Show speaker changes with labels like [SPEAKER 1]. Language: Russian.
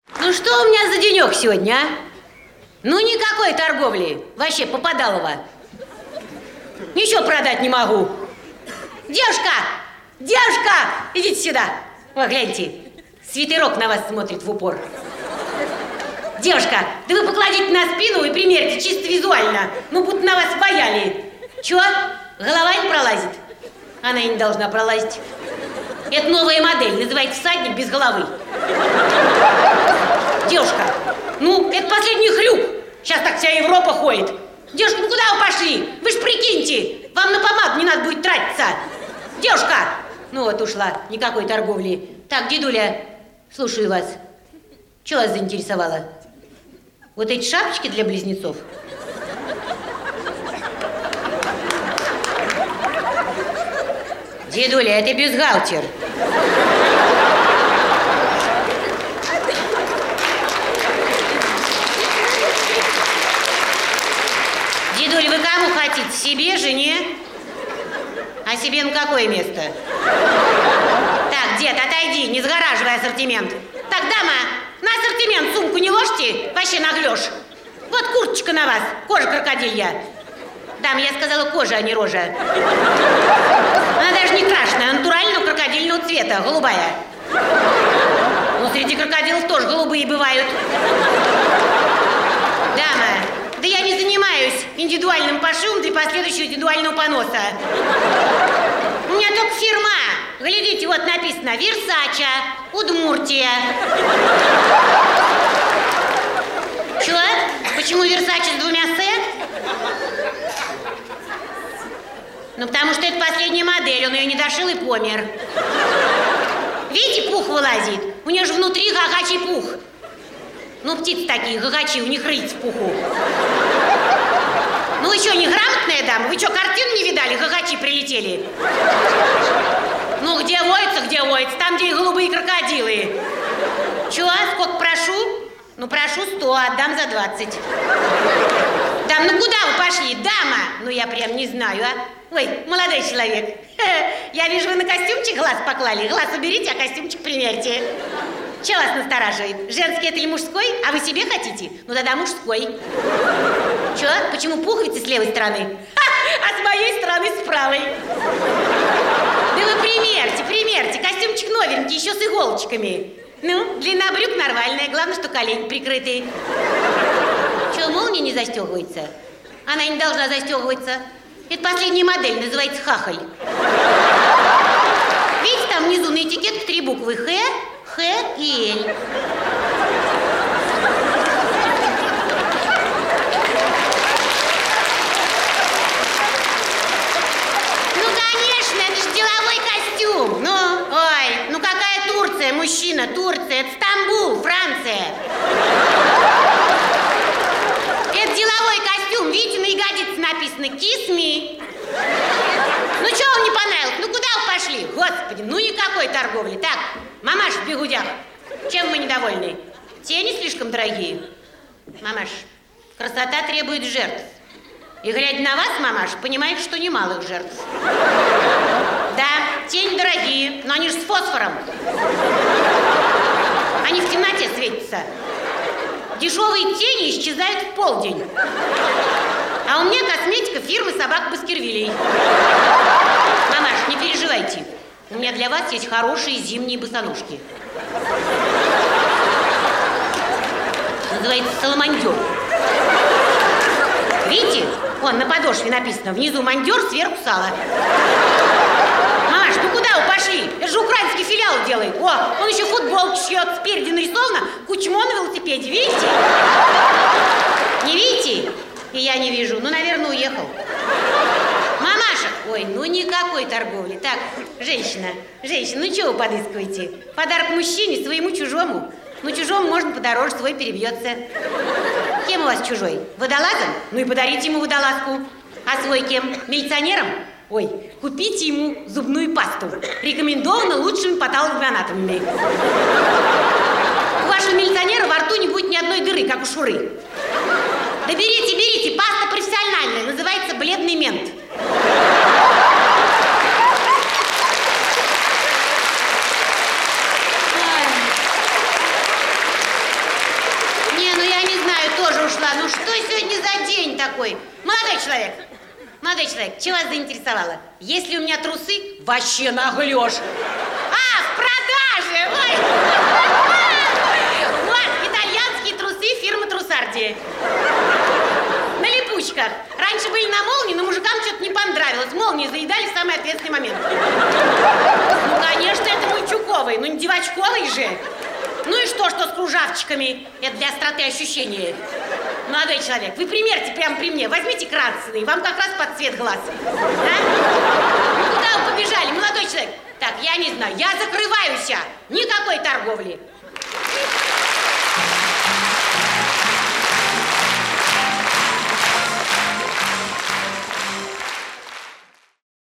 [SPEAKER 1] Ну что у меня за денек сегодня, а? Ну никакой торговли. Вообще попадалово. Ничего продать не могу. Девушка! Девушка! Идите сюда. О, гляньте. Свитерок на вас смотрит в упор. Девушка, да вы покладите на спину и примерьте чисто визуально. Ну, будто на вас бояли. Чё? Голова не пролазит? Она и не должна пролазить. Это новая модель, называется всадник без головы. Девушка, ну, это последний хрюк. Сейчас так вся Европа ходит. Девушка, ну куда вы пошли? Вы ж прикиньте, вам на помаду не надо будет тратиться. Девушка! Ну вот ушла, никакой торговли. Так, дедуля, слушаю вас. Что вас заинтересовало? Вот эти шапочки для близнецов? Дедуля, это бюстгальтер. Дедуль, вы кому хотите? Себе, жене? А себе на какое место? Так, дед, отойди, не сгораживай ассортимент. Так, дама, на ассортимент сумку не ложьте, вообще наглешь. Вот курточка на вас, кожа крокодилья. Дама, я сказала кожа, а не рожа. Она даже не крашеная, она натурального крокодильного цвета, голубая. Ну, среди крокодилов тоже голубые бывают. Дама, да я не занимаюсь индивидуальным пошивом для последующего индивидуального поноса. У меня только фирма. Глядите, вот написано Версача, Удмуртия. Чё? Почему Версача с двумя «с»? Ну, потому что это последняя модель, он ее не дошил и помер. Видите, пух вылазит? У нее же внутри гагачий пух. Ну, птицы такие, гагачи, у них рыльц в пуху. Ну, вы что, неграмотная дама? Вы что, картину не видали? Гагачи прилетели. Ну, где водится, там, где и голубые крокодилы. Чё, сколько прошу? Ну, прошу 100, отдам за 20. Дам, ну куда вы пошли, дама? Ну, я прям не знаю, а. Ой, молодой человек, я вижу, вы на костюмчик глаз поклали. Глаз уберите, а костюмчик примерьте. Че вас настораживает? Женский это или мужской? А вы себе хотите? Ну, тогда мужской. Че? Почему пуговицы с левой стороны? А с моей стороны с правой. Да вы примерьте. Костюмчик новенький, еще с иголочками. Ну, длина брюк нормальная, главное, что колени прикрытые. Че, молния не застегивается? Она не должна застегиваться. Это последняя модель, называется хахаль. Видите, там внизу на этикетке 3 буквы Х, Х и Л. Ну, конечно, это же деловой костюм. Ну какая Турция, мужчина, Турция, это Стамбул, Франция. Это деловой костюм, видите, на ягодице написано «Kiss me». Ну, что вам не понравилось? Ну, куда вы пошли? Господи, ну никакой торговли. Так, мамаш в бегудях, чем вы недовольны? Тени слишком дорогие? Мамаш, красота требует жертв. И глядя на вас, мамаш, понимаете, что немалых жертв. Да, тени дорогие, но они же с фосфором. Они в темноте светятся. Дешевые тени исчезают в полдень. А у меня косметика фирмы собак Баскервилей. Мамаш, не переживайте. У меня для вас есть хорошие зимние босоножки. Называется саламандер. Видите? Вон на подошве написано. Внизу мандер, сверху сало. Маш, ну куда вы пошли? Это же украинский филиал делает. О, он еще футболку шьет. Спереди нарисовано Кучмо на велосипеде. Видите? Не видите? И я не вижу. Ну, наверное, уехал. Мамаша! Ой, ну никакой торговли. Так, женщина, ну чего вы подыскиваете? Подарок мужчине, своему, чужому. Ну, чужому можно подороже, свой перебьется. Кем у вас чужой? Водолазом? Ну и подарите ему водолазку. А свой кем? Милиционером? Ой, купите ему зубную пасту. Рекомендовано лучшими патологоанатомами. У вашего милиционера во рту не будет ни одной дыры, как у Шуры. Да берите, паста профессиональная, называется бледный мент. тоже ушла. Ну что сегодня за день такой? Молодой человек, что вас заинтересовало? Если у меня трусы, вообще наглешь. А, в продаже! Ой. Вот, итальянские трусы фирмы Трусардия. На липучках. Раньше были на молнии, но мужикам что-то не понравилось. Молнии заедали в самый ответственный момент. Ну, конечно, это мальчуковый, но не девочковый же. Ну и что с кружавчиками? Это для остроты ощущения. Молодой человек, вы примерьте прямо при мне. Возьмите красный, вам как раз под цвет глаз. Да? Куда вы побежали, молодой человек? Так, я не знаю, я закрываюсь. Никакой торговли.